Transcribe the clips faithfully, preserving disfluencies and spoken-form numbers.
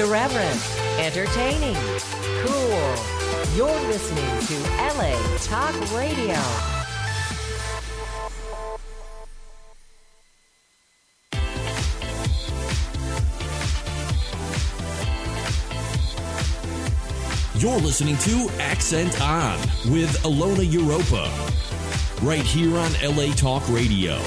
Irreverent, entertaining, cool. You're listening to L A Talk Radio. You're listening to Accent On with Alona Europa, right here on L A Talk Radio.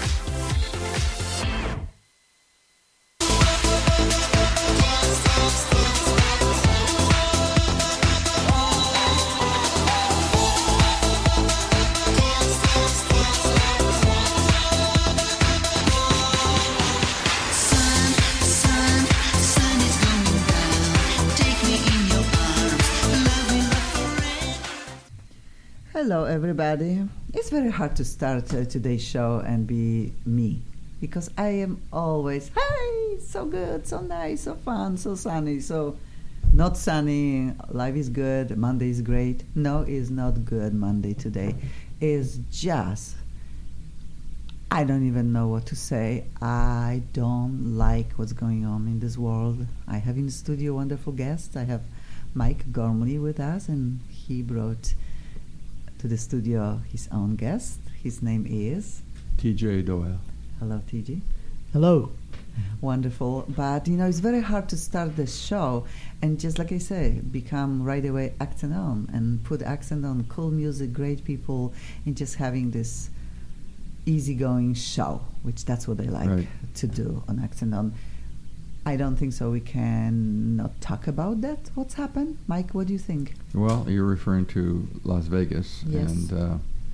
Hello, everybody. It's very hard to start uh, today's show and be me because I am always, hi, so good, so nice, so fun, so sunny, so not sunny. Life is good. Monday is great. No, it's not good. Monday today is just, I don't even know what to say. I don't like what's going on in this world. I have in the studio wonderful guests. I have Mike Gormley with us, and he brought to the studio his own guest. His name is T J Doyle. Hello, T J. Hello. Wonderful. But you know, it's very hard to start the show and just like I say, become right away accent on and put accent on cool music, great people, and just having this easygoing show, which that's what I like right. to do on Accent On. I don't think so. We can not talk about that. What's happened, Mike? What do you think? Well, you're referring to Las Vegas, Yes. and uh,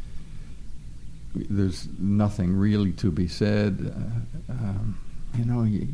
there's nothing really to be said. Uh, um, you know, you,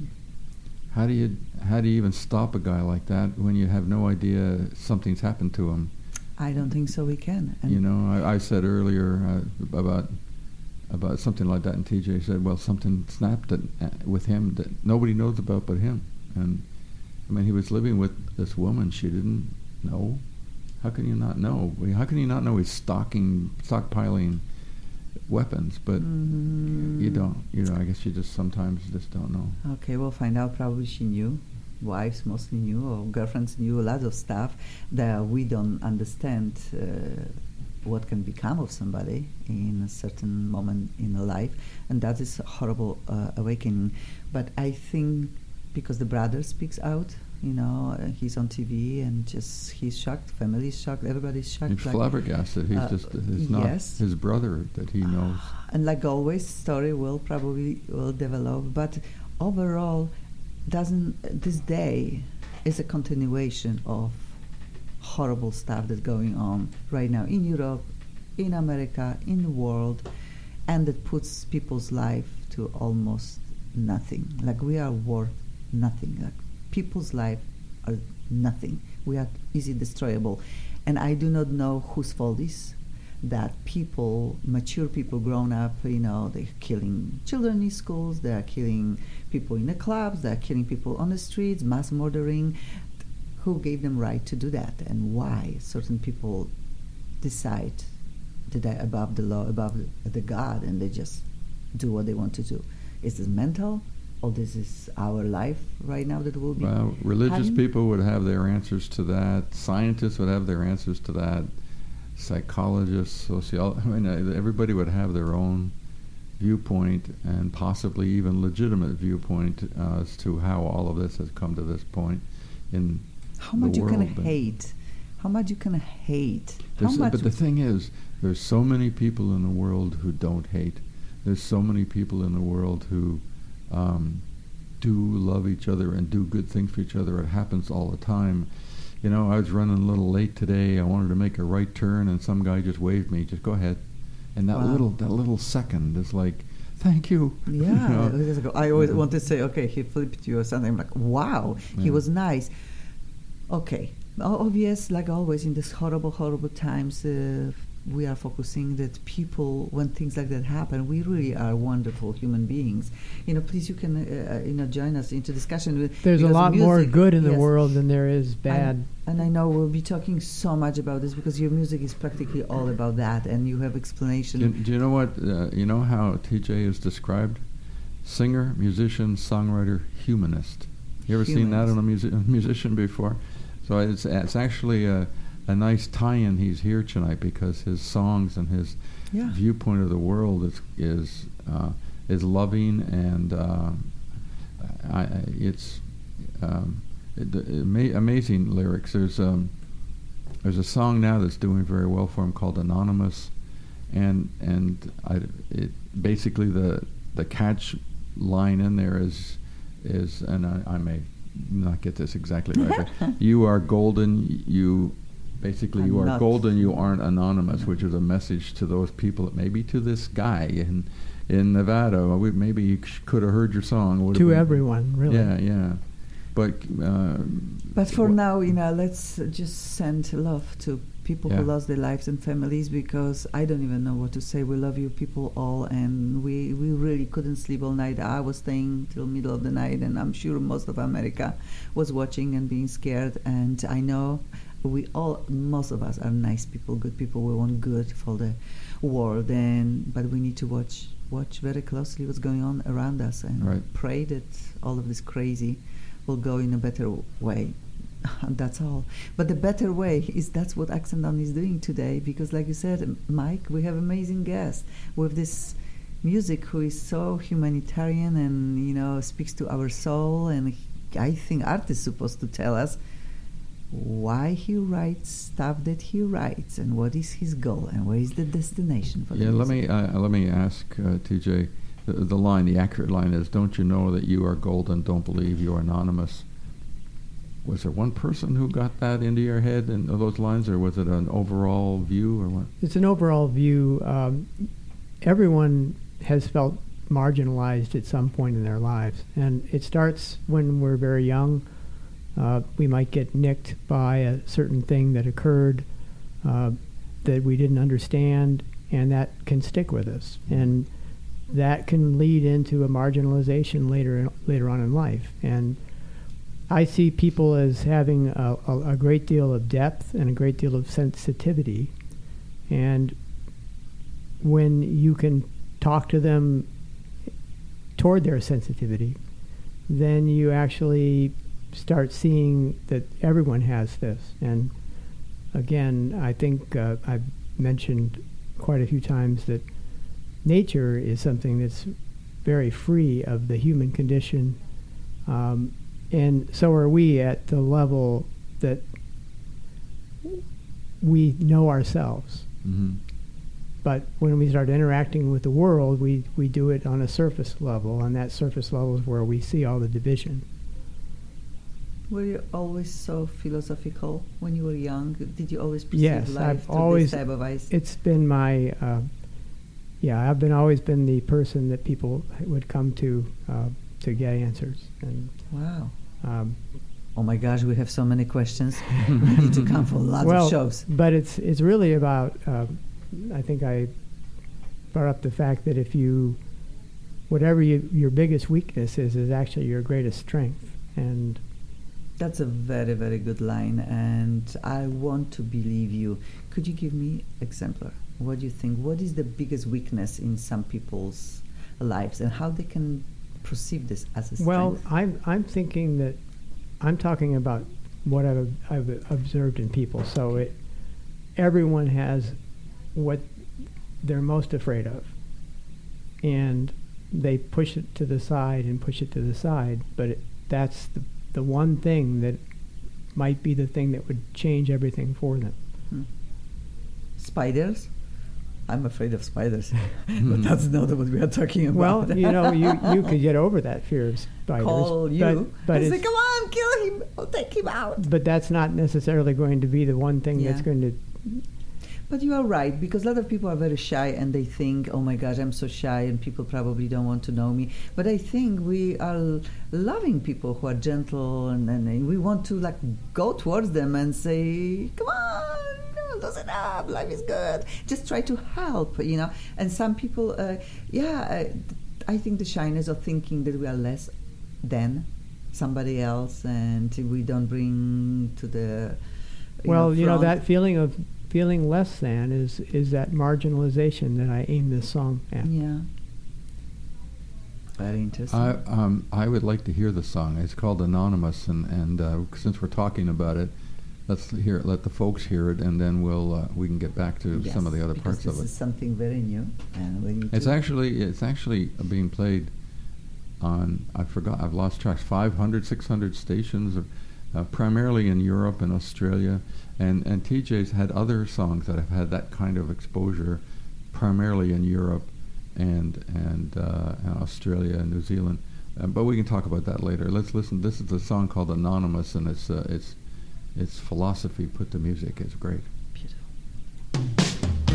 how do you how do you even stop a guy like that when you have no idea something's happened to him? I don't think so. We can. And you know, I, I said earlier uh, about. about something like that, and T J said, well, something snapped that, uh, with him that nobody knows about but him. And, I mean, he was living with this woman she didn't know. How can you not know? How can you not know he's stocking, stockpiling weapons? But mm. you don't. You know, I guess you just sometimes just don't know. Okay, we'll find out. Probably she knew. Wives mostly knew, or girlfriends knew a lot of stuff that we don't understand. Uh, what can become of somebody in a certain moment in a life, and that is a horrible uh, awakening. But I think because the brother speaks out, you know, uh, he's on T V and just he's shocked, family's shocked, everybody's shocked. He's like, flabbergasted. He's uh, just it's not yes. his brother that he knows. And like always, story will probably will develop, but overall, doesn't this day is a continuation of horrible stuff that's going on right now in Europe, in America, in the world, and that puts people's life to almost nothing. Like we are worth nothing. Like people's life are nothing. We are easy destroyable. And I do not know whose fault is that people, mature people grown up, you know, they're killing children in schools, they are killing people in the clubs, they are killing people on the streets, mass murdering. Who gave them right to do that, and why certain people decide that they're above the law, above the God, and they just do what they want to do? Is this mental, or this is our life right now that will be? Well, religious having? people would have their answers to that. Scientists would have their answers to that. Psychologists, sociologists, I mean, everybody would have their own viewpoint and possibly even legitimate viewpoint uh, as to how all of this has come to this point in How much you can world, hate? How much you can hate? How There's- much? But the thing is, there's so many people in the world who don't hate. There's so many people in the world who um, do love each other and do good things for each other. It happens all the time. You know, I was running a little late today. I wanted to make a right turn, and some guy just waved me. Just go ahead. And that Wow. little that little second is like, thank you. Yeah, You know? I always want to say, okay, he flipped you or something. I'm like, wow, he Yeah. was nice. Okay, obvious, like always in these horrible, horrible times, uh, we are focusing that people, when things like that happen, we really are wonderful human beings. You know, please, you can, uh, you know, join us into discussion. With, There's a because lot music, more good in the yes. world than there is bad. And, and I know we'll be talking so much about this because your music is practically all about that, and you have explanation. Do, do you know what? Uh, you know how T J is described? Singer, musician, songwriter, humanist. You ever seen that humans. on a music- musician before? So it's it's actually a, a nice tie-in. He's here tonight because his songs and his Yeah. viewpoint of the world is is uh, is loving, and uh, I, I, it's um, it, it, ama- amazing lyrics. There's um there's a song now that's doing very well for him called Anonymous, and and I, it basically the the catch line in there is is and I, I may not get this exactly right, but you are golden, you basically I'm you are not- golden, you aren't anonymous, which is a message to those people, maybe to this guy in in Nevada. We, maybe he sh- could have heard your song. Would have To been- everyone, really. Yeah, yeah. But uh, But for wh- now, you know, let's just send love to people Yeah. who lost their lives and families, because I don't even know what to say. We love you people all, and we, we really couldn't sleep all night. I was staying till middle of the night, and I'm sure most of America was watching and being scared. And I know we all, most of us are nice people, good people. We want good for the world, and but we need to watch watch very closely what's going on around us, and Right. pray that all of this crazy will go in a better way. That's all. But the better way is that's what Accent On is doing today, because like you said, Mike, we have amazing guests with this music who is so humanitarian and, you know, speaks to our soul. And I think Art is supposed to tell us why he writes stuff that he writes, and what is his goal, and where is the destination for the yeah, let music. me uh, let me ask uh, T J. The, the line, the accurate line is, "Don't you know that you are golden? Don't believe you are anonymous." Was there one person who got that into your head and those lines, or was it an overall view, or what? It's an overall view. Um, everyone has felt marginalized at some point in their lives, and it starts when we're very young. Uh, we might get nicked by a certain thing that occurred uh, that we didn't understand, and that can stick with us, and that can lead into a marginalization later in, later on in life. And I see people as having a, a, a great deal of depth and a great deal of sensitivity, and when you can talk to them toward their sensitivity, then you actually start seeing that everyone has this. And again, I think uh, I've mentioned quite a few times that nature is something that's very free of the human condition, um, and so are we at the level that we know ourselves. Mm-hmm. But when we start interacting with the world, we, we do it on a surface level, and that surface level is where we see all the division. Were you always so philosophical when you were young? Did you always perceive Yes, life I've through always. this type of eyes? It's been my, uh, yeah, I've been always been the person that people would come to uh, to get answers, and Wow. um, Oh my gosh, we have so many questions. We need to come for lots well, of shows. but it's it's really about. Uh, I think I brought up the fact that if you, whatever you, your biggest weakness is, is actually your greatest strength, and That's a very, very good line, and I want to believe you. Could you give me exemplar? What do you think? What is the biggest weakness in some people's lives, and how they can perceive this as a strength? well, I'm I'm thinking that I'm talking about what I've I've observed in people. So it, everyone has what they're most afraid of, and they push it to the side and push it to the side. But it, that's the the one thing that might be the thing that would change everything for them. Hmm. Spiders? I'm afraid of spiders, but that's not what we are talking about. Well, you know, you, you could get over that fear of spiders. Call you but, but and say, it's- come on, kill him, I'll take him out. But that's not necessarily going to be the one thing that's Yeah. going to. But you are right, because a lot of people are very shy and they think, oh my gosh, I'm so shy and people probably don't want to know me. But I think we are l- loving people who are gentle, and, and we want to like go towards them and say, come on, you know, loosen up, life is good. Just try to help, you know. And some people, uh, yeah, I, I think the shyness of thinking that we are less than somebody else and we don't bring to the you Well, know, you know, front. that feeling of feeling less than is is that marginalization that I aim this song at. Yeah. Very interesting. I um I would like to hear the song. It's called Anonymous, and and uh, since we're talking about it, let's hear it, let the folks hear it, and then we'll uh, we can get back to Yes, some of the other because parts this of it. is something very new, and we need It's to actually it's actually being played on, I forgot, I've lost track, five hundred, six hundred stations, of, uh, primarily in Europe and Australia, and and T J's had other songs that have had that kind of exposure, primarily in Europe and and, uh, and Australia and New Zealand. Uh, but we can talk about that later. Let's listen. This is a song called Anonymous, and it's uh, it's it's philosophy put to music. It's great. beautiful.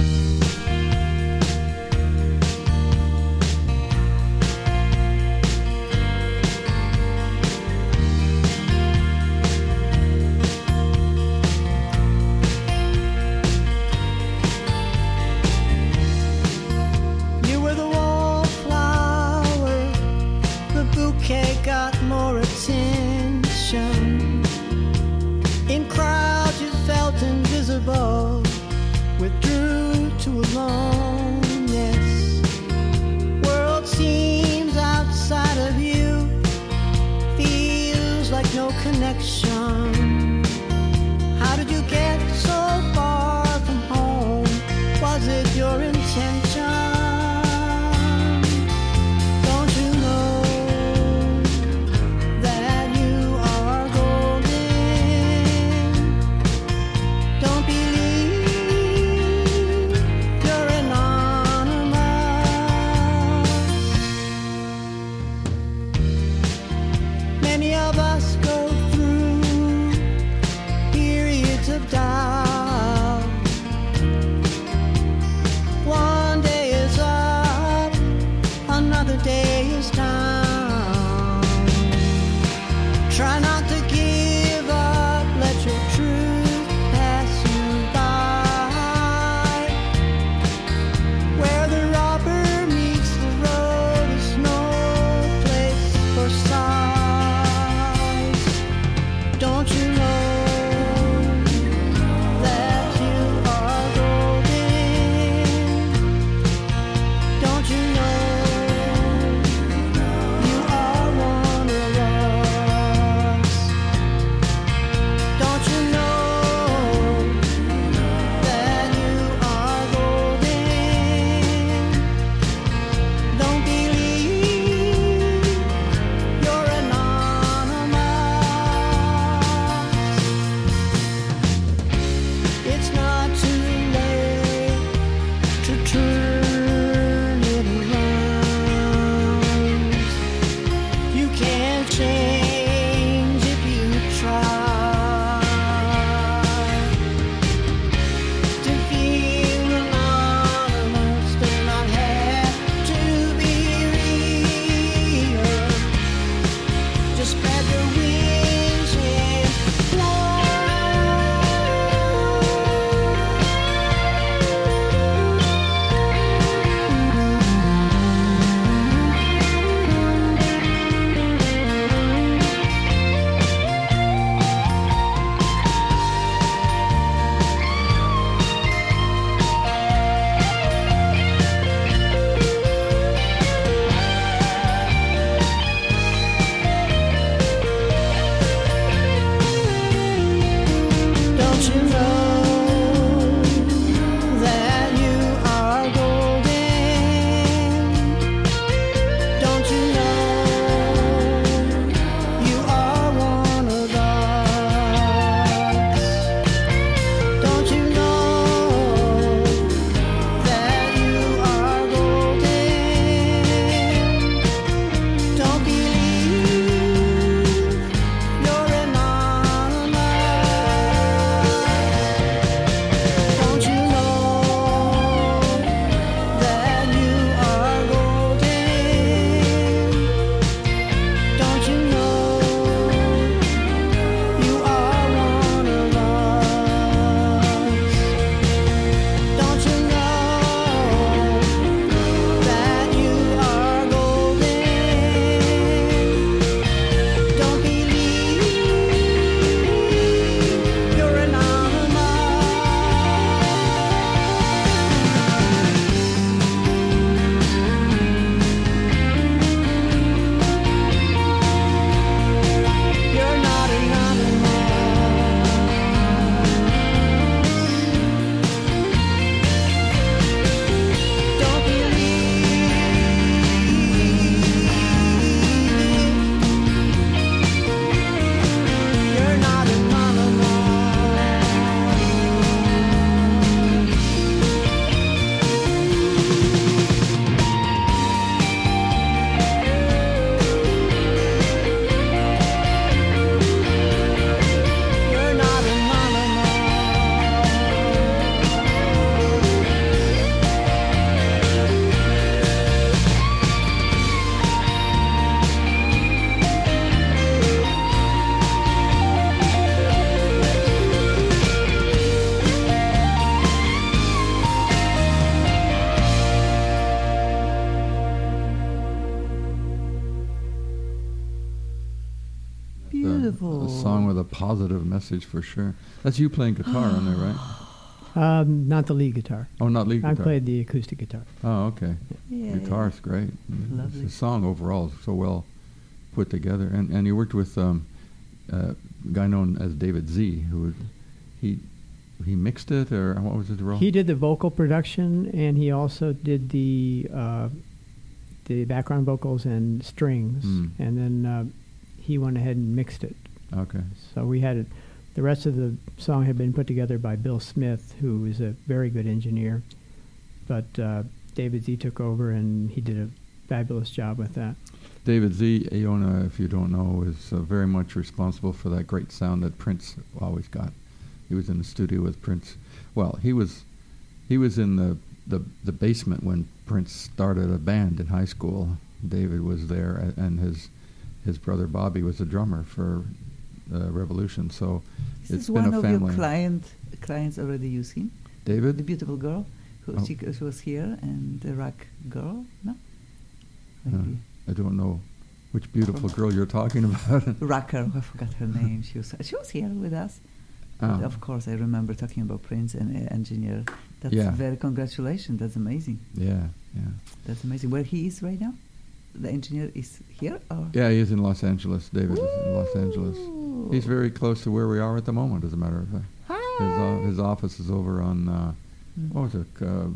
You were the wallflower, the bouquet got more attention. In crowds you felt invisible, withdrew to aloneness. World seems outside of you, feels like no connection. How did you get so far from home? Was it your intention? Don't you know that you are golden? Don't believe you're anonymous. Many of us go through beautiful. a song with a positive message for sure. That's you playing guitar on there, right? Um, not the lead guitar. Oh, not lead I guitar. played the acoustic guitar. Oh, okay. Yeah. Guitar's great. Lovely. The song overall is so well put together. And and you worked with um, uh, a guy known as David Z, who would, he he mixed it, or what was his role? He did the vocal production, and he also did the uh, the background vocals and strings. Mm. And then uh, he went ahead and mixed it. Okay. So we had it. The rest of the song had been put together by Bill Smith, who is a very good engineer. But uh, David Z took over, and he did a fabulous job with that. David Z, Iona, if you don't know, is uh, very much responsible for that great sound that Prince always got. He was in the studio with Prince. Well, he was he was in the, the, the basement when Prince started a band in high school. David was there, a- and his his brother Bobby was a drummer for uh, Revolution. So This it's is been one a of family. your client clients already you seen? The David? beautiful girl who Oh. she, she was here, and the rock girl, no? Uh, Maybe. I don't know which beautiful girl you're talking about. Rocker, I forgot her name. She was she was here with us. Oh. Of course, I remember talking about Prince and uh, engineer. That's Yeah. very congratulations. That's amazing. Yeah, yeah. That's amazing. Where he is right now? The engineer is here, or Yeah, he is in Los Angeles. David is in Los Angeles. Ooh. He's very close to where we are at the moment, as a matter of fact. His, o- his office is over on, uh, Mm. what was it, uh,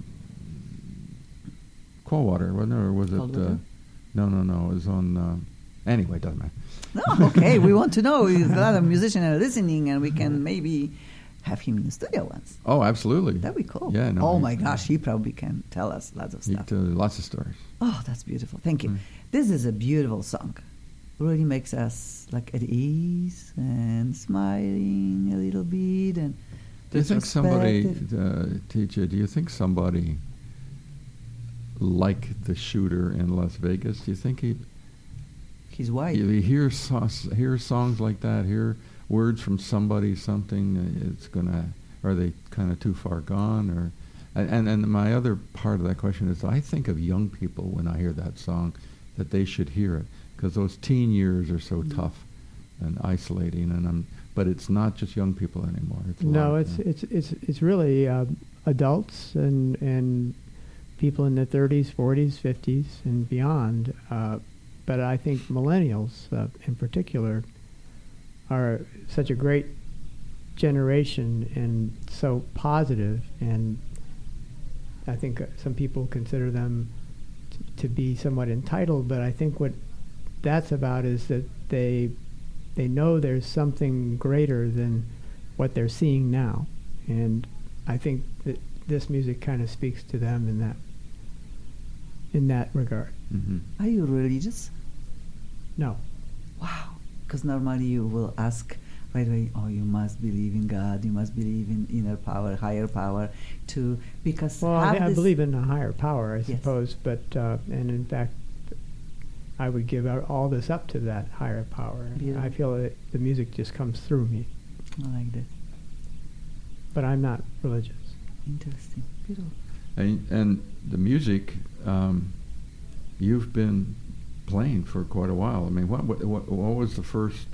Coldwater, wasn't it? Or was it, uh, Coldwater? no, no, no, it was on, uh, anyway, doesn't matter. No, okay. We want to know. If a lot of musicians are listening, and we can maybe have him in the studio once. Oh, absolutely. That'd be cool. Yeah, no. Oh he- my gosh, he probably can tell us lots of He stuff. told lots of stories. Oh, that's beautiful. Thank you. Mm. This is a beautiful song. Really makes us like at ease and smiling a little bit. And Do you think somebody, retrospective. uh, teacher, do you think somebody like the shooter in Las Vegas, do you think he, He's white. you hear, so- hear songs like that, hear words from somebody, something, uh, it's going to, are they kind of too far gone? Or, and, and my other part of that question is, I think of young people when I hear that song, that they should hear it, because those teen years are so Mhm. tough and isolating, and I'm, but it's not just young people anymore. It's a No, lot, it's yeah. it's it's it's really uh, adults and and people in their thirties, forties, fifties, and beyond. Uh, but I think millennials, uh, in particular, are such a great generation and so positive, and I think uh, some people consider them t- to be somewhat entitled. But I think what that's about is that they they know there's something greater than what they're seeing now, and I think that this music kind of speaks to them in that in that regard. Mhm. Are you religious? No, Wow. Because normally you will ask right away, oh, you must believe in God, you must believe in inner power, higher power, to, because well, have I, I this- believe in a higher power, I Yes. suppose, but uh, and in fact, I would give out all this up to that higher power. Beautiful. I feel that the music just comes through me, I like that. but I'm not religious. Interesting. Beautiful. And, and the music, um, you've been playing for quite a while. I mean, what what what, what was the first?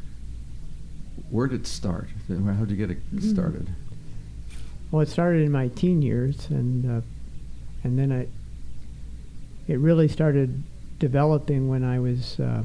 Where did it start? How did you get it Mhm. started? Well, it started in my teen years, and uh, and then I. It really started developing when I was uh,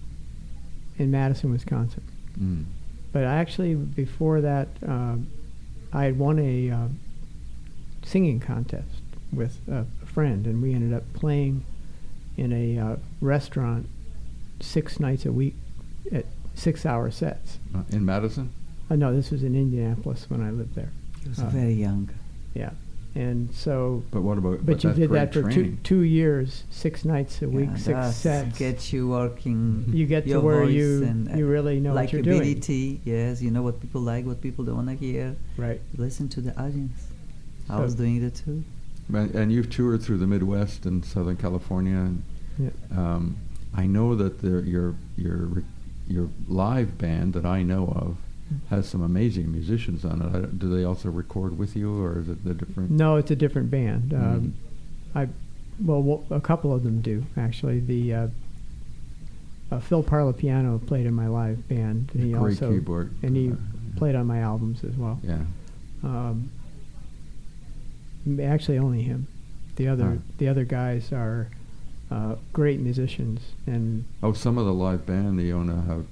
in Madison, Wisconsin. Mm. But actually, before that, uh, I had won a uh, singing contest with a friend, and we ended up playing in a uh, restaurant six nights a week at six-hour sets. Uh, in Madison? Uh, no, this was in Indianapolis when I lived there. He was Uh, very young. Yeah, and so. But what about? But you that's did great that for two, training. two years, six nights a week, Yeah, six does sets. Get you working. You get to your where voice you and, uh, you really know what you're doing. likability. Yes, you know what people like, what people don't want to hear. Right. Listen to the audience. I So- was doing it too. And, and you've toured through the Midwest and Southern California. And, Yeah. um, I know that the, your your re- your live band that I know of has some amazing musicians on it. I, do they also record with you, or is it the different? No, it's a different band. Mhm. Um, I, well, w- a couple of them do actually. The uh, uh, Phil Parlapiano played in my live band. And he Great also, keyboard. And he Uh, played on my albums as well. Yeah. Um, m- actually, only him. The other Huh. the other guys are uh, great musicians, and Oh, some of the live band, the Iona have,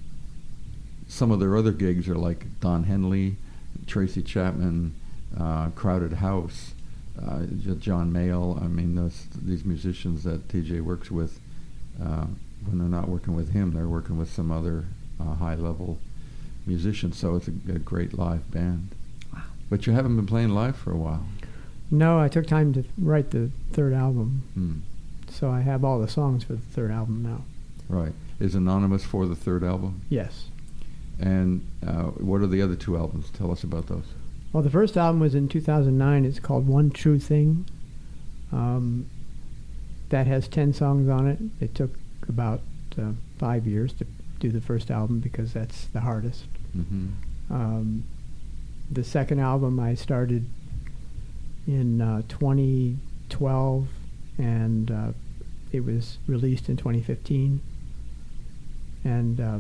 some of their other gigs are like Don Henley, Tracy Chapman, uh, Crowded House, uh, J- John Mayall. I mean, those, these musicians that T J works with, uh, when they're not working with him, they're working with some other uh, high-level musicians. So it's a, a great live band. Wow. But you haven't been playing live for a while. no, I took time to write the third album, Hmm. so I have all the songs for the third album now. Right. Is Anonymous for the third album? Yes. And uh, what are the other two albums? Tell us about those. Well, the first album was in two thousand nine. It's called One True Thing. Um, that has ten songs on it. It took about uh, five years to do the first album because that's the hardest. Mm-hmm. Um, the second album I started in uh, twenty twelve, and uh, it was released in twenty fifteen. And uh,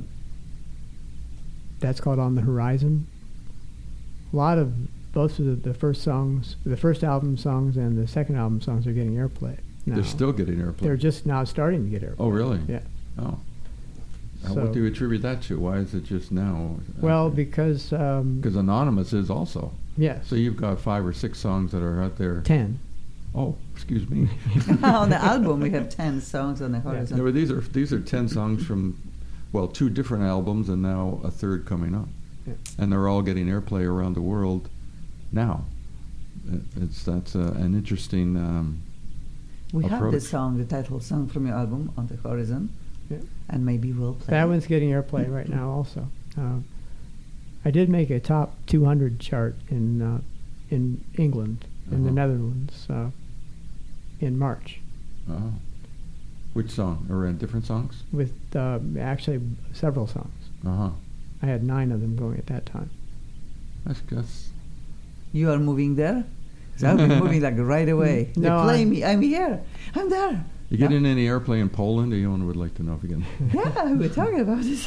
that's called On the Horizon. A lot of both of the, the first songs, the first album songs and the second album songs are getting airplay now. They're still getting airplay. They're just now starting to get airplay. Oh, really? Yeah. Oh. Uh, So- what do you attribute that to? Why is it just now? Well, because um, Because Anonymous is also. yes, So you've got five or six songs that are out there. ten. Oh, excuse me. On the album, we have ten songs on the horizon. No, but these are these are ten songs from, well, two different albums and now a third coming up, Yeah. and they're all getting airplay around the world now. It- It's that's uh, an interesting. Um, We have the approach. song, the title song from your album, On the Horizon, Yeah. and maybe we'll play That it. one's getting airplay right now also. Uh, I did make a top two hundred chart in uh, in England, in the Uh-huh. Netherlands, uh, in March, oh. Which song? Or uh, different songs? with uh, actually several songs. Uh huh. I had nine of them going at that time. That's that's. You are moving there? So I'll be moving like right away. They No, play I- me. I'm here. I'm there. You No. getting any airplay in Poland? Anyone would like to know if you get. Yeah, we're talking about this.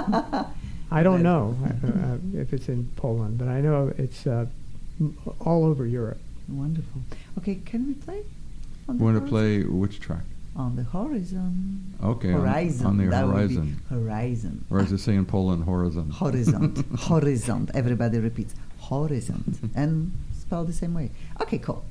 I don't Then- know uh, uh, if it's in Poland, but I know it's uh, m- all over Europe. Wonderful. Okay, can we play? On You want to horizon? play which track? On the horizon. Okay, on- Horizon. on the that would be horizon. horizon. Or as they say in Poland, horizon. Horizon. Horizon. Everybody repeats. Horizon. And spelled the same way. Okay, cool.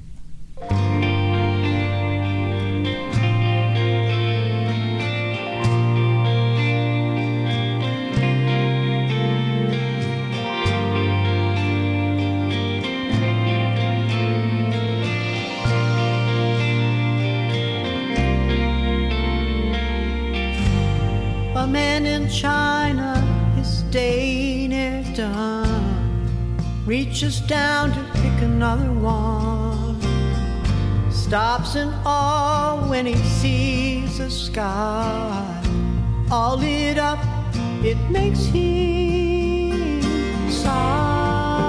A man in China, his day near done, reaches down to pick another one. Stops in awe when he sees the sky all lit up. It makes him sigh.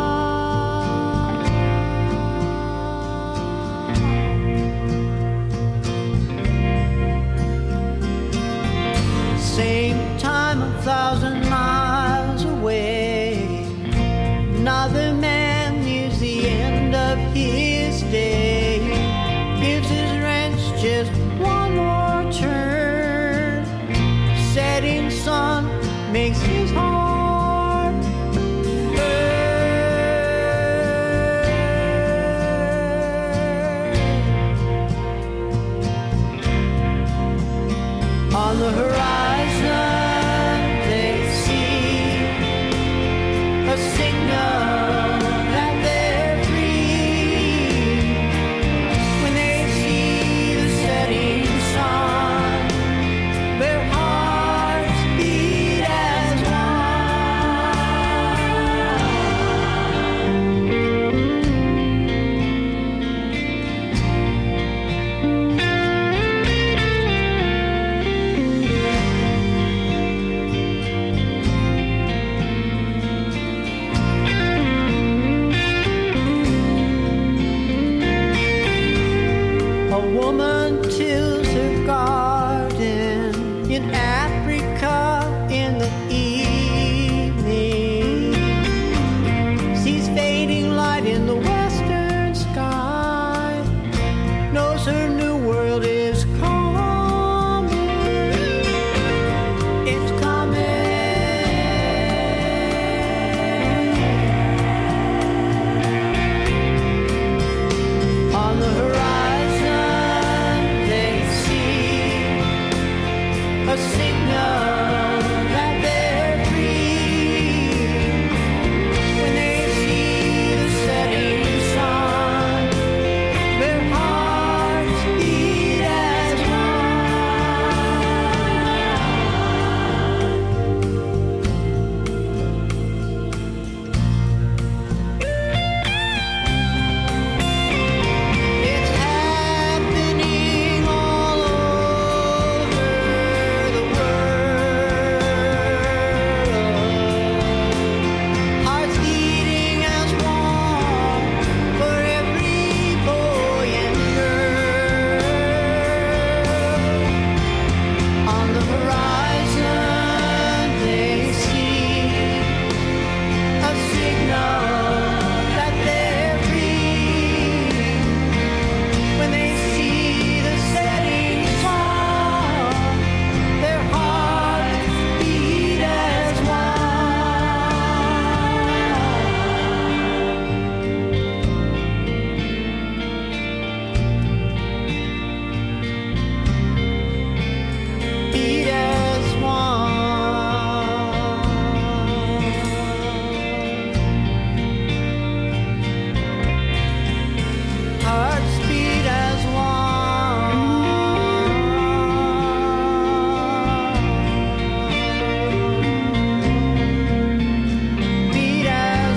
Same time a thousand miles away, another man nears the end of his day, gives his wrench just one more turn. Setting sun makes his heart burn. On the horizon they see a signal that they're free. When they see the setting sun, their hearts beat as one. A woman tills her garden in in Africa in the evening sees fading light in the western sky, knows her new world is coming. It's coming. On the horizon they see a signal that they're free. When they see the setting sun, their hearts beat as It's happening all over the world. Hearts beating as one for every boy and girl. On the horizon they see a signal that they're free. When they see the setting sun, their hearts beat as one. Beat as one. Hearts beat as one. Beat as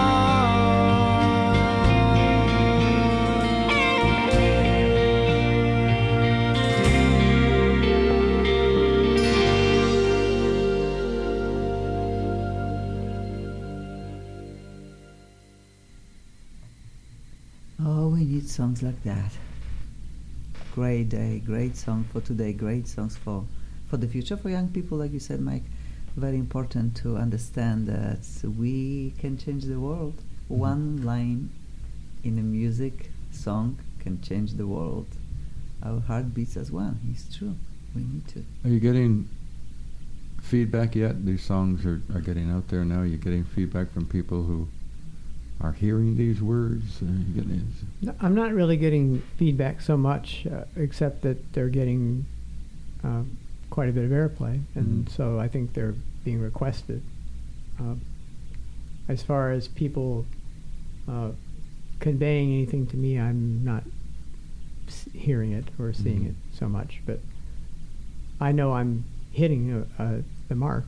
Oh, we need songs like that. Great day, great song for today, great songs for, for the future, for young people, like you said, Mike. Very important to understand that we can change the world. One line in a music song can change the world. Our heart beats as one. It's true. We need to. Are you getting feedback yet? These songs are, are getting out there now. You're getting feedback from people who are hearing these words. Uh, you getting, No, I'm not really getting feedback so much, uh, except that they're getting uh, quite a bit of airplay, and Mhm. so I think they're being requested. Uh, as far as people uh, conveying anything to me, I'm not s- hearing it or seeing Mhm. it so much, but I know I'm hitting uh, uh, the mark.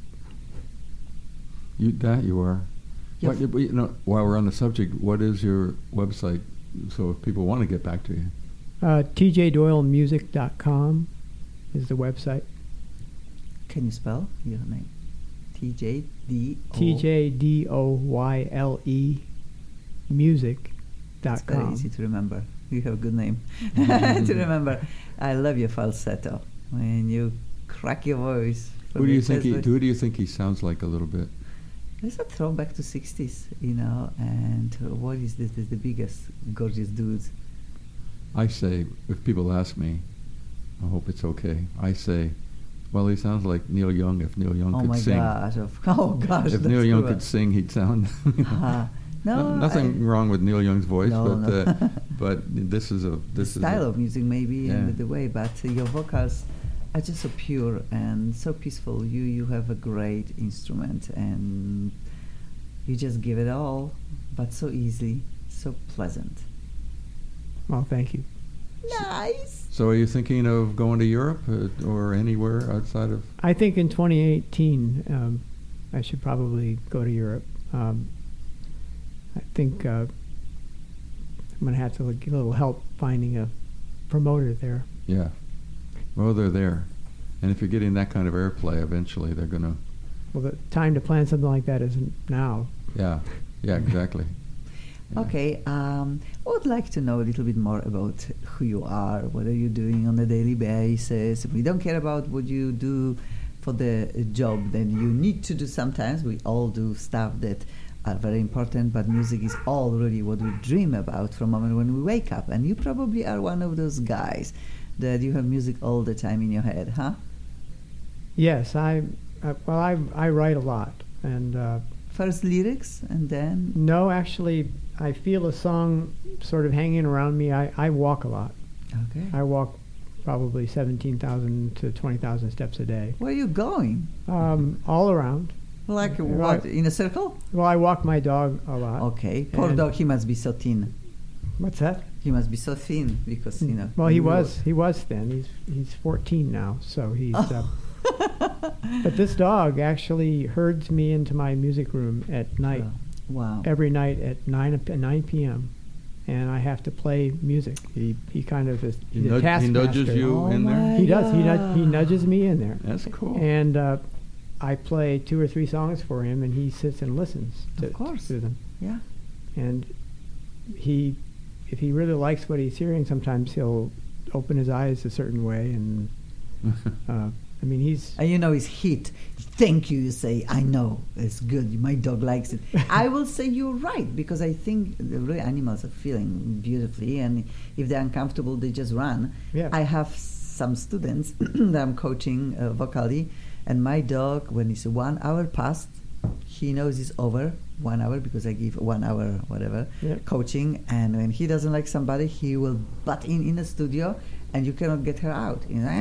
you, that you are. Yeah, What, you know, while we're on the subject, what is your website? So if people want to get back to you. Uh, T J Doyle Music dot com is the website. Can you spell your name? T J D O. T J D O Y L E music dot It's very com. easy to remember. You have a good name to remember. I love your falsetto when you crack your voice. For Who do me, you think? that's He, the- who do you think he sounds like a little bit? It's a throwback to sixties, you know. And uh, what is this? This the biggest, gorgeous dudes. I say, if people ask me, I hope it's okay. I say, well, he sounds like Neil Young. If Neil Young Oh could my sing, gosh! Of, oh gosh! if that's Neil Young true. could sing, he'd sound. Uh-huh. No, nothing I- wrong with Neil Young's voice, No, but no. uh, but this is a the this style is a, of music maybe Yeah. and the way, but uh, your vocals are just so pure and so peaceful. You you have a great instrument and you just give it all, but so easy, so pleasant. Well, thank you. Nice. So, are you thinking of going to Europe uh, or anywhere outside of? I think in twenty eighteen, um, I should probably go to Europe. Um, I think uh, I'm going to have to get a little help finding a promoter there. Yeah. Well, they're there, and if you're getting that kind of airplay, eventually they're going to. Well, the time to plan something like that isn't now. Yeah. Yeah. Exactly. Yeah. Okay, um, I would like to know a little bit more about who you are, what are you doing on a daily basis. We don't care about what you do for the uh, job that you need to do sometimes. We all do stuff that are very important, but music is all really what we dream about from the moment when we wake up. And you probably are one of those guys that you have music all the time in your head, huh? Yes, I, I well, I I write a lot, and uh, First lyrics and then... no, actually, I feel a song sort of hanging around me. I, I walk a lot. Okay. I walk probably seventeen thousand to twenty thousand steps a day, Where are you going? um, all around. Like Uh, what, right. in a circle? Well, I walk my dog a lot. Okay. Poor And- dog, he must be so thin. What's that? He must be so thin because, you know... Well, he you was he was thin. He's he's fourteen now, so he's. Oh. Uh, but this dog actually herds me into my music room at night, Wow. every night at nine p- nine p.m. and I have to play music. He he kind of is. He, He's a nudge, he taskmaster. nudges you Oh in there? my He does. He nudge, he God. nudges me in there, That's cool. and uh, I play two or three songs for him, and he sits and listens to, Of course. to them. Yeah. And he, if he really likes what he's hearing, sometimes he'll open his eyes a certain way, and uh, I mean he's. And you know it's hit. Thank you, you say. I know. It's good. My dog likes it. I will say you're right, because I think the real animals are feeling beautifully, and if they're uncomfortable, they just run. Yeah. I have some students that I'm coaching uh, vocally, and my dog, when it's one hour past, he knows it's over one hour because I give one hour whatever Yeah. coaching, and when he doesn't like somebody, he will butt in in the studio, and you cannot get her out. You know,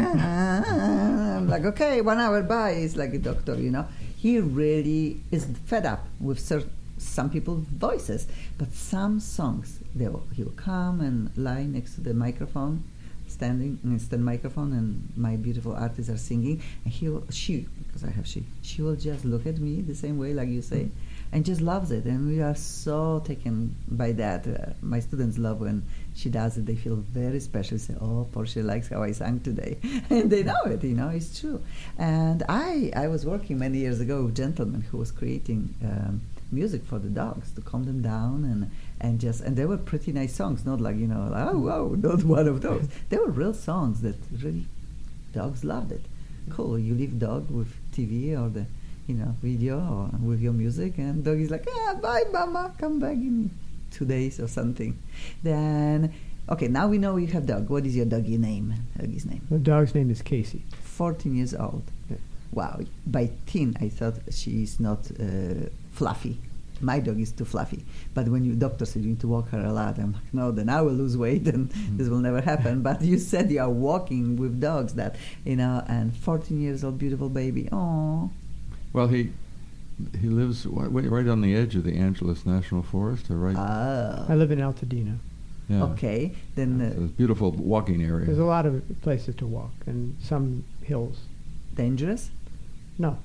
I'm like, okay, one hour, bye. It's like a doctor, you know. He really is fed up with cer- some people's voices, but some songs, they will, he will come and lie next to the microphone, standing next to the microphone, and my beautiful artists are singing, and he will, she, because I have she, she will just look at me the same way, like you say, and just loves it, and we are so taken by that. Uh, my students love when she does it. They feel very special. Say, oh, Portia likes how I sang today. And they know it, you know, it's true. And I, I was working many years ago with a gentleman who was creating um, music for the dogs to calm them down, and, and just, and they were pretty nice songs, not like, you know, like, oh, wow, not one of those. They were real songs that really, dogs loved it. Cool, you leave dog with T V or the, you know, video or with your music, and dog is like, ah, bye, mama, come back in two days or something. Then, okay, now we know you have dog. What is your doggy name? Doggy's name? The dog's name is Casey. fourteen years old. Yeah. Wow. By teen, I thought she is not uh, fluffy. My dog is too fluffy. But when you doctor said you need to walk her a lot, I'm like, no, then I will lose weight and Mm. this will never happen. But you said you are walking with dogs that, you know, and fourteen years old, beautiful baby. Oh. Well, he he lives wi- wi- right on the edge of the Angeles National Forest, or right. Ah. I live in Altadena. yeah. Okay. Then It's a uh, beautiful walking area. There's a lot of places to walk and some hills. dangerous? No,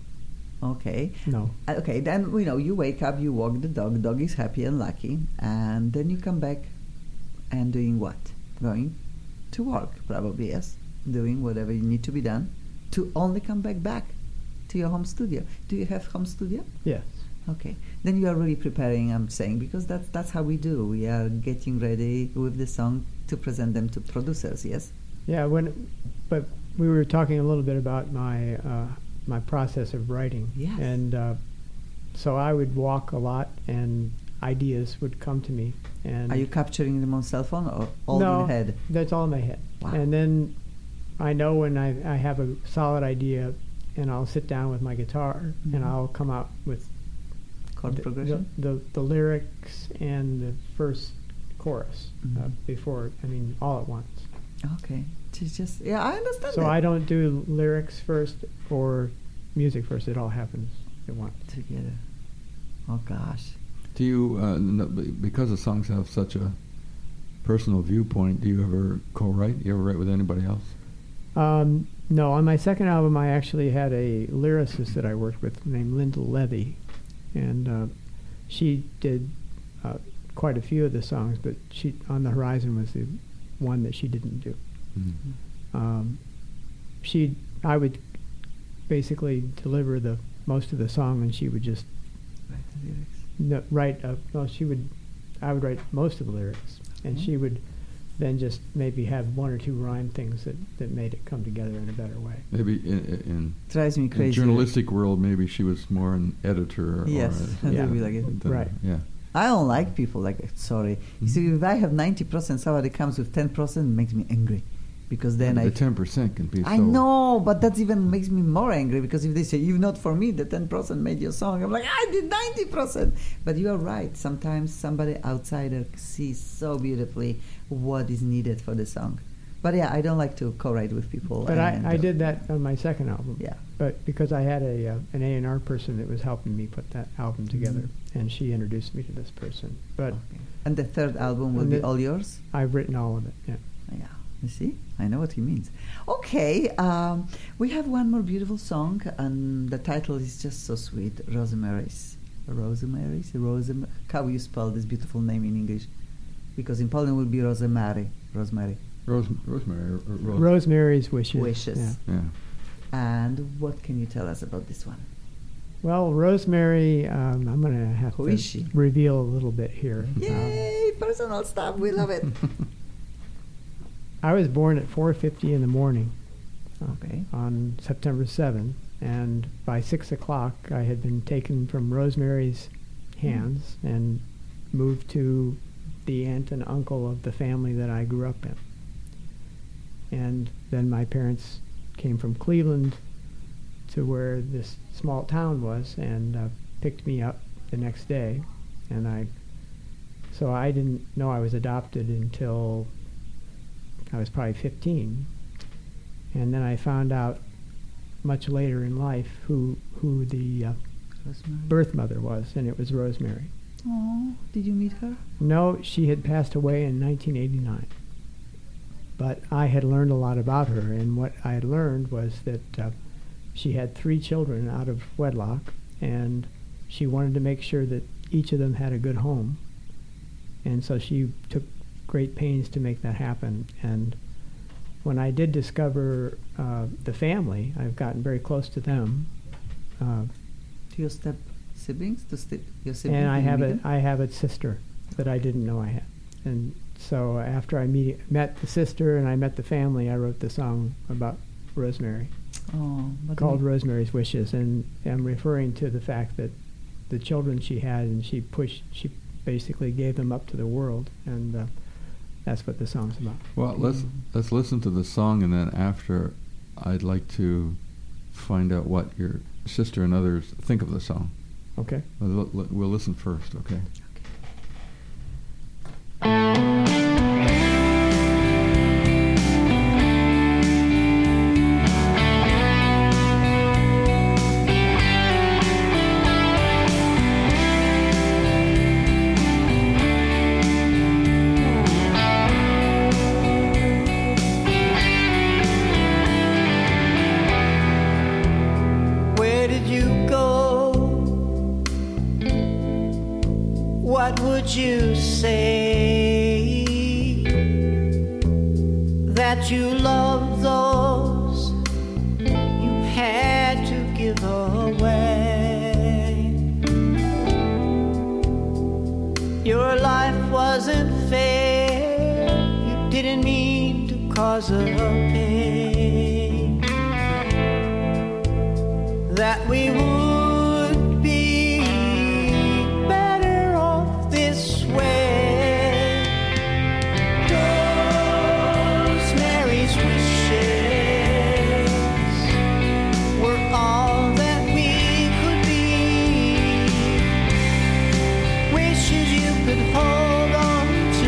Okay. no. Uh, Okay, then, you know, you wake up, you walk the dog, dog is happy and lucky, and then you come back and doing what? Going to work, probably, yes. Doing whatever you need to be done to only come back back to your home studio. Do you have home studio? Yes. Okay. Then you are really preparing, I'm saying, because that's, that's how we do. We are getting ready with the song to present them to producers, yes? Yeah. When, but we were talking a little bit about my uh, my process of writing. Yes. And uh, so I would walk a lot, and ideas would come to me. And Are you capturing them on cell phone or all no, in the head? That's all in my head. Wow. And then I know when I, I have a solid idea, and I'll sit down with my guitar, Mhm. and I'll come out with Chord the, progression? the, the, the lyrics and the first chorus uh, Mhm. before, I mean, all at once. Okay. It's just, yeah, I understand So that. I don't do lyrics first or music first. It all happens at once. Together. Oh, gosh. Do you, uh, n- b- because the songs have such a personal viewpoint, do you ever co-write? You ever write with anybody else? Um, no, on my second album, I actually had a lyricist that I worked with named Linda Levy, and uh, she did uh, quite a few of the songs, but she On the Horizon was the one that she didn't do. Mhm. Um, she, I would basically deliver the most of the song, and she would just Write the lyrics. no, write. A, well, she would I would write most of the lyrics, and she would then just maybe have one or two rhyme things that, that made it come together in a better way. Maybe in, in, Drives me in crazy. journalistic world, maybe she was more an editor. Yes, or a, that would be like it. than- Right. Yeah. I don't like people like that. Sorry. You see, if I have ninety percent, somebody comes with ten percent, it makes me angry. Because then the I... ten percent can be I so... know, but that even makes me more angry, because if they say, you're not for me, the ten percent made your song, I'm like, I did ninety percent. But you are right. Sometimes somebody outsider sees so beautifully what is needed for the song. But yeah, I don't like to co-write with people. But I, and, I uh, did that on my second album. Yeah. But because I had a uh, an A and R person that was helping me put that album together, Mm-hmm. and she introduced me to this person. But Okay. And the third album will And be the- all yours? I've written all of it, yeah. Yeah, you see? I know what he means. Okay, um, we have one more beautiful song, and the title is just so sweet, Rosemary's. Rosemary's? Rosem- How you spell this beautiful name in English? Because in Poland it would be Rosemary. Rosemary. Rose, Rosemary. Or, or Rose. Rosemary's Wishes. Wishes. Yeah. Yeah. And what can you tell us about this one? Well, Rosemary, um, I'm going to have Who to is she? reveal a little bit here. Um, Yay, personal stuff, we love it. I was born at four fifty in the morning Okay. on September seventh, and by six o'clock I had been taken from Rosemary's hands and moved to the aunt and uncle of the family that I grew up in. And then my parents came from Cleveland to where this small town was and uh, picked me up the next day. And I, so I didn't know I was adopted until I was probably fifteen. And then I found out much later in life who who the uh, Rosemary. birth mother was, and it was Rosemary. Oh, did you meet her? No, she had passed away in nineteen eighty-nine. But I had learned a lot about her, and what I had learned was that uh, she had three children out of wedlock, and she wanted to make sure that each of them had a good home. And so she took great pains to make that happen. And when I did discover uh, the family, I've gotten very close to them. Uh, To your step siblings? To sti- your siblings? and I Did you have meet a them? I have a sister that I didn't know I had. And so after I meet, met the sister and I met the family, I wrote the song about Rosemary Oh, but called you- Rosemary's Wishes, and I'm referring to the fact that the children she had, and she pushed, she basically gave them up to the world, and uh, that's what the song's about. Well, let's let's listen to the song, and then after, I'd like to find out what your sister and others think of the song. Okay. We'll, we'll listen first, okay? Where did you go? What would you say? That you love those you had to give away. Your life wasn't fair. You didn't mean to cause a pain. That we would be better off this way. Rosemary's wishes were all that we could be. Wishes you could hold on to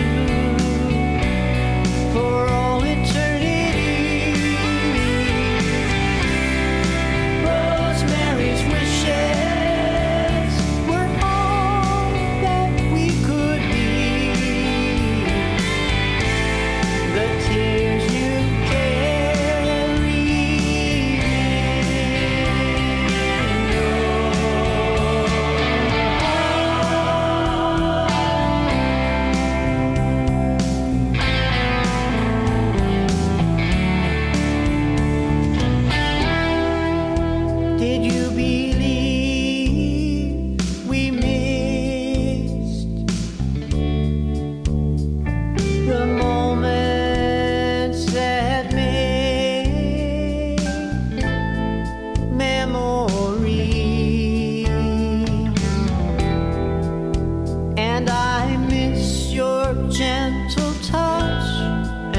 for all eternity. Rosemary's wishes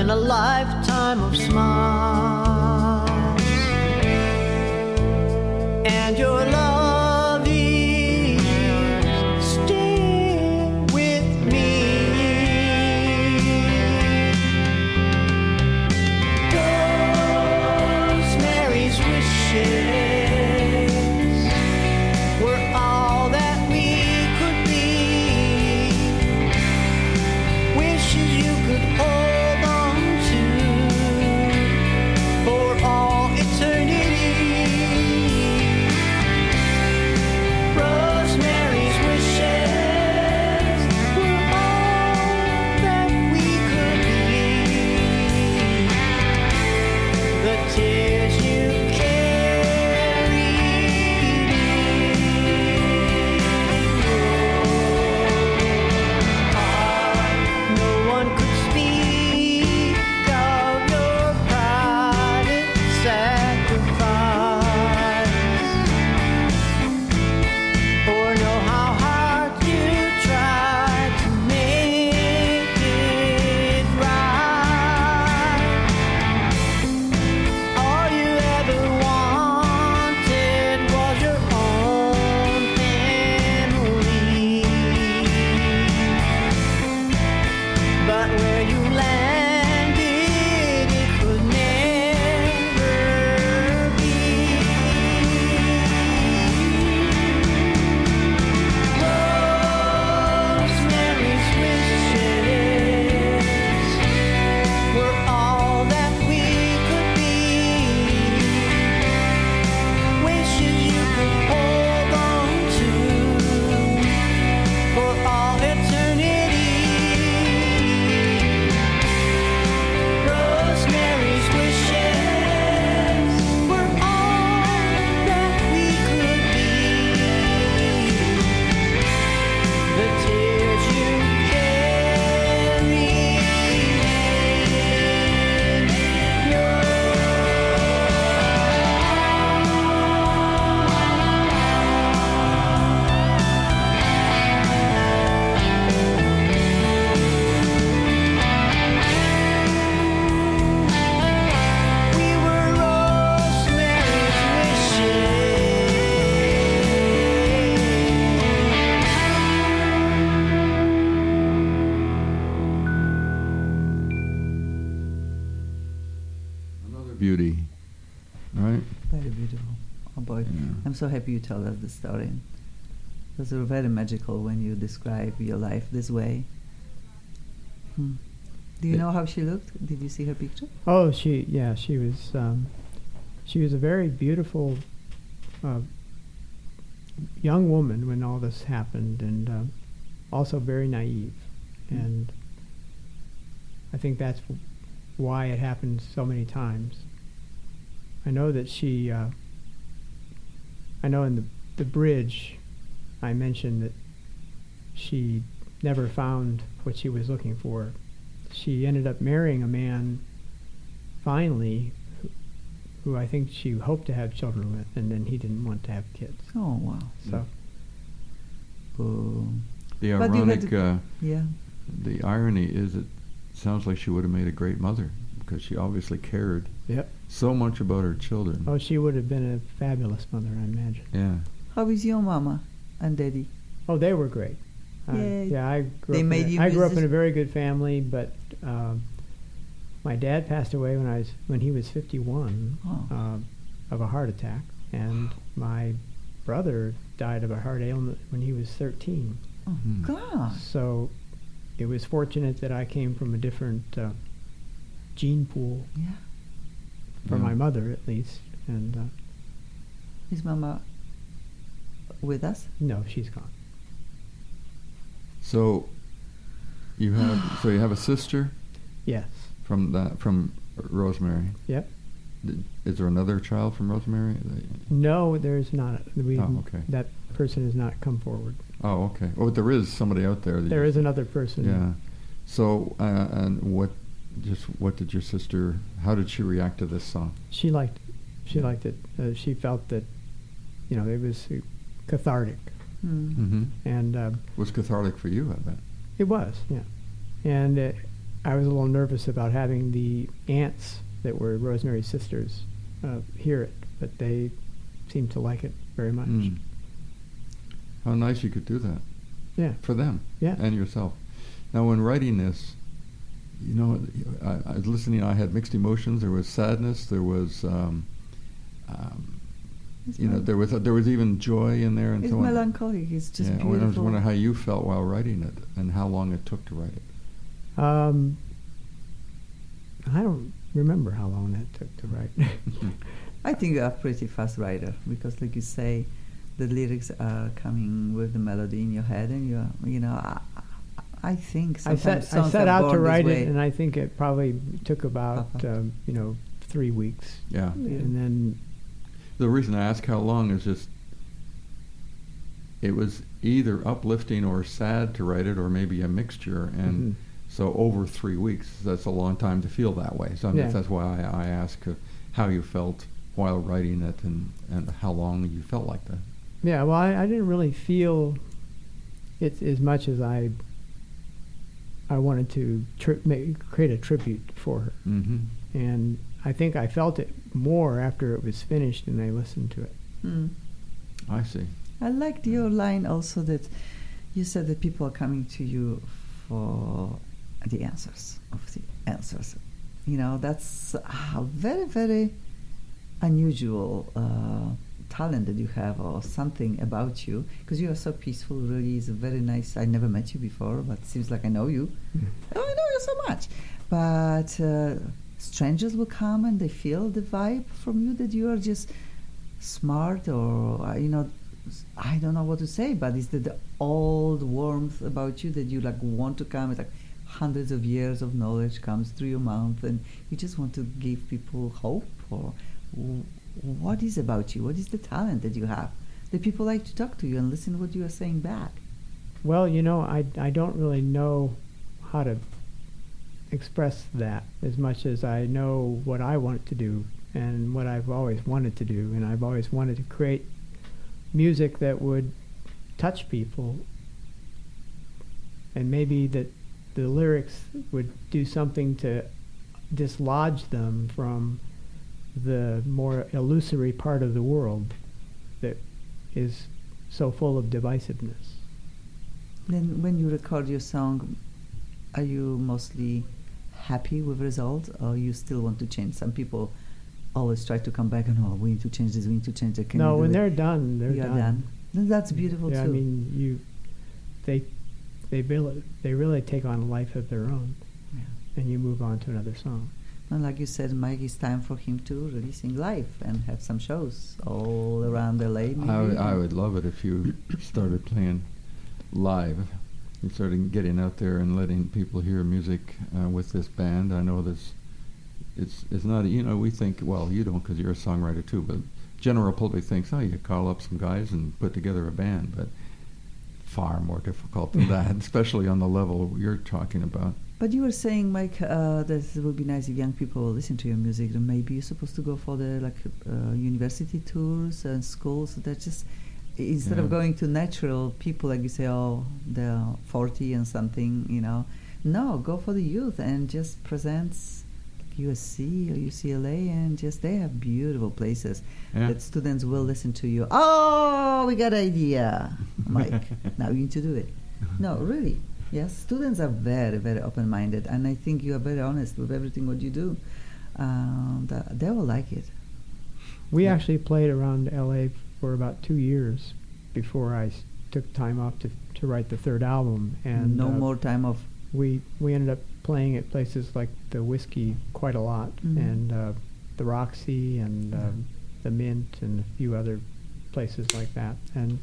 and a lifetime of smiles. And your love is still with me. Rosemary's wishes were all that we could be. Wishes you could hold on to for all eternity. Rosemary's wishes were all that we could be. The tears you carried in your heart. No one could speak of your private sacrifice, or know how hard you tried to make it right. All you ever wanted was your own family. But where you landed, it could never be. Rosemary's wishes were all that we could be. Wishes you could hold on to for all eternity. Rosemary's wishes were all that we could be. The tears you carried in your We were Rosemary's Another beauty, right? Very beautiful. Oh boy, Yeah. I'm so happy you told us the story. Those are very magical when you describe your life this way. Hmm. Do you Yeah. know how she looked? Did you see her picture? Oh, she, yeah, she was, um, she was a very beautiful uh, young woman when all this happened, and um, also very naive. And I think that's w- why it happened so many times. I know that she, uh, I know in the, the bridge, I mentioned that she never found what she was looking for. She ended up marrying a man, finally, who, who I think she hoped to have children with, and then he didn't want to have kids. Oh wow. So, Oh. The But you had ironic, to- uh, Yeah. the irony is it sounds like she would have made a great mother because she obviously cared yep. so much about her children. Oh, she would have been a fabulous mother, I imagine. Yeah. How is your mama and daddy? Oh, they were great. Uh, Yay. yeah, I grew They up. made in you a, I grew up in a music- very good family, but um, my dad passed away when I was when he was fifty-one Oh. uh, of a heart attack, and my brother died of a heart ailment when he was thirteen. Oh Hmm. gosh. So it was fortunate that I came from a different uh, gene pool Yeah. for Yeah. my mother, at least. And uh, Is mama with us? no, she's gone. So you have so you have a sister Yes. from that from Rosemary. Yep. Did- Is there another child from Rosemary? No, there's not. We, Oh, okay. That person has not come forward. Oh, okay. Oh, there is somebody out there. that There you- is another person. Yeah. So, uh, and what, just what did your sister? How did she react to this song? She liked. She liked it. Uh, she felt that, you know, it was uh, cathartic, Hmm. Mm-hmm. and uh, Was cathartic for you, I bet. it was. Yeah, and uh, I was a little nervous about having the aunts that were Rosemary's sisters uh, hear it, but they seemed to like it very much. Mm. How nice you could do that. Yeah. For them. Yeah. And yourself. Now, when writing this, you know, I, I was listening. I had mixed emotions. There was sadness. There was, um, um, It's you know, mel- there was there was even joy in there and It's so on. melancholic. It's just yeah, I beautiful. was wondering how you felt while writing it and how long it took to write it. Um, I don't remember how long that took to write. I think you're a pretty fast writer because, like you say, the lyrics are coming with the melody in your head, and you're, you know, I, I think I sometimes set I songs set are out born to this write way. it, and I think it probably took about Papa. um, you know three weeks, Yeah. and then The reason I ask how long is just it was either uplifting or sad to write it, or maybe a mixture, and Mhm. so over three weeks. That's a long time to feel that way. So I mean, Yeah. that's why I, I ask uh, how you felt while writing it, and, and how long you felt like that. yeah. Well, I, I didn't really feel it as much as I I wanted to tri- make, create a tribute for her, Mm-hmm. and I think I felt it more after it was finished and I listened to it. Hmm. I see. I liked your line also that you said that people are coming to you for the answers of the answers. You know, that's a very, very unusual uh, talent that you have, or something about you, because you are so peaceful. Really, is a very nice. I never met you before, but it seems like I know you. Oh, I know you so much. But uh, strangers will come and they feel the vibe from you that you are just smart, or uh, you know, I don't know what to say, but it's the, the old warmth about you that you like want to come. It's like hundreds of years of knowledge comes through your mouth, and you just want to give people hope. Or w- what is about you? What is the talent that you have that people like to talk to you and listen to what you are saying back? Well, you know, I I don't really know how to express that as much as I know what I want to do and what I've always wanted to do, and I've always wanted to create music that would touch people, and maybe that the lyrics would do something to dislodge them from the more illusory part of the world that is so full of divisiveness. Then when you record your song, are you mostly happy with the result, or you still want to change? Some people always try to come back and, oh, we need to change this, we need to change that. Can No, you do when it? they're done, they're You are done. done. Then that's beautiful yeah, too. I mean, you, they, they really, they really take on a life of their own, Yeah. and you move on to another song. And like you said, Mike, it's time for him to really sing live and have some shows all around L A. Maybe. I, would- I would love it if you started playing live. You started getting out there and letting people hear music uh, with this band. I know this. It's it's not, you know, we think, well, you don't because you're a songwriter too, but general public thinks, oh, you call up some guys and put together a band, but far more difficult than that, especially on the level you're talking about. But you were saying, Mike, uh, that it would be nice if young people listen to your music. Then maybe you're supposed to go for the like uh, university tours and schools. That just instead Yeah. of going to natural people, like you say, oh, they're forty and something, you know. No, go for the youth and just present U S C or U C L A, and just they have beautiful places Yeah. that students will listen to you. Oh, we got an idea, Mike. Now you need to do it. No, really. Yes, students are very, very open-minded, and I think you are very honest with everything what you do. Um, th- they will like it. We Yeah. actually played around L A for about two years before I s- took time off to to write the third album, and no uh, more time off. we we ended up playing at places like the Whiskey quite a lot, Mhm. and uh, the Roxy, and um, the Mint, and a few other places like that. And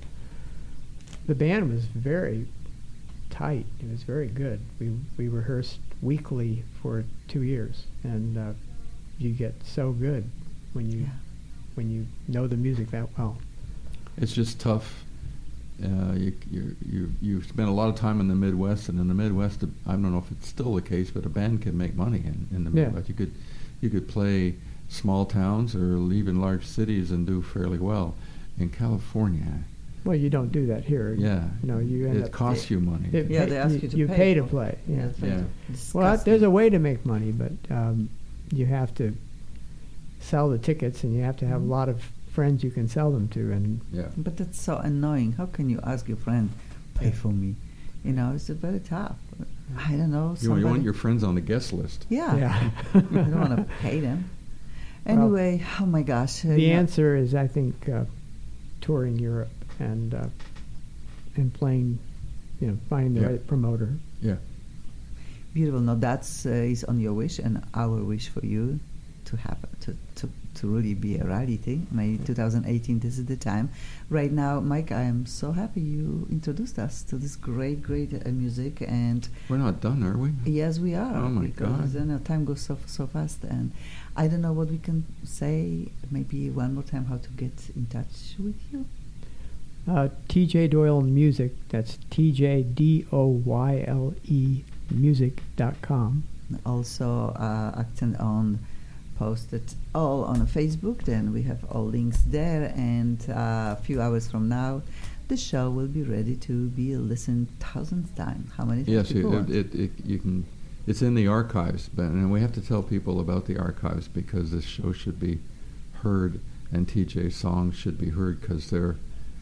the band was very tight. It was very good. We we rehearsed weekly for two years, and uh, you get so good when you Yeah. when you know the music that well. It's just tough. Uh, you, you you you spend a lot of time in the Midwest, and in the Midwest, uh, I don't know if it's still the case, but a band can make money in, in the Yeah. Midwest. You could you could play small towns or even large cities and do fairly well. In California, Well, you don't do that here. Yeah. You know, you end It up. costs you money. it Yeah, pay- they ask you to you pay pay to for- play. Yeah. Yeah, it's Yeah. Well, disgusting. there's a way to make money, but um, you have to sell the tickets, and you have to have a lot of friends you can sell them to. And Yeah. But that's so annoying. How can you ask your friend, pay for me? You know, it's very tough. I don't know. You, Somebody, you want your friends on the guest list. yeah. yeah. You don't want to pay them. Well, Anyway, oh my gosh. uh, the yeah. answer is, I think, uh, touring Europe and uh, and playing, you know, finding the Yeah. right promoter. Yeah. Beautiful. No, that's uh, is on your wish and our wish for you to happen to, to, to really be a reality. Maybe two thousand eighteen, this is the time. Right now, Mike, I am so happy you introduced us to this great, great uh, music. And We're not done, are we? yes, we are. Oh, my because, God. You know, time goes so so fast, and I don't know what we can say. Maybe one more time, how to get in touch with you. Uh, T J Doyle Music. That's T J D O Y L E music dot com. Also, uh, Accent On posted all on Facebook. Then we have all links there. And uh, a few hours from now, the show will be ready to be listened thousandth time. How many times Yes, people it, want? it, it, you can. It's in the archives, but and we have to tell people about the archives because this show should be heard, and T J's songs should be heard because they're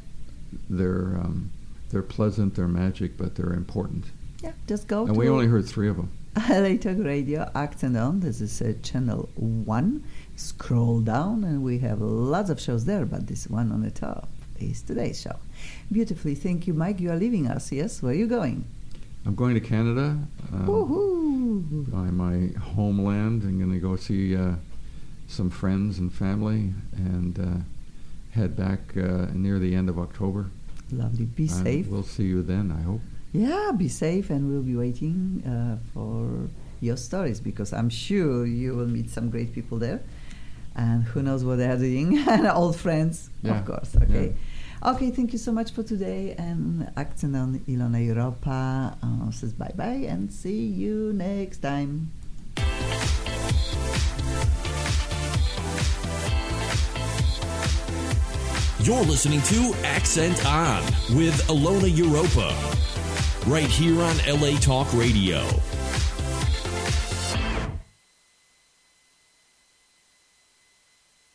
they're um, they're pleasant, they're magic, but they're important. Yeah, just go And to we only heard three of them. L A Talk Radio, Accent On. This is uh, channel one. Scroll down, and we have lots of shows there, but this one on the top is today's show. Beautifully. Thank you, Mike. You are leaving us, yes? Where are you going? I'm going to Canada, uh, Woohoo! by my homeland. I'm going to go see uh, some friends and family and uh, head back uh, near the end of October. Lovely. Be Uh, safe. We'll see you then, I hope. Yeah, be safe, and we'll be waiting uh, for your stories because I'm sure you will meet some great people there. And who knows what they're doing. And old friends, Yeah. of course. Okay. Okay, thank you so much for today. And Accent On Ilona Europa uh, says bye-bye and see you next time. You're listening to Accent On with Ilona Europa, right here on L A Talk Radio.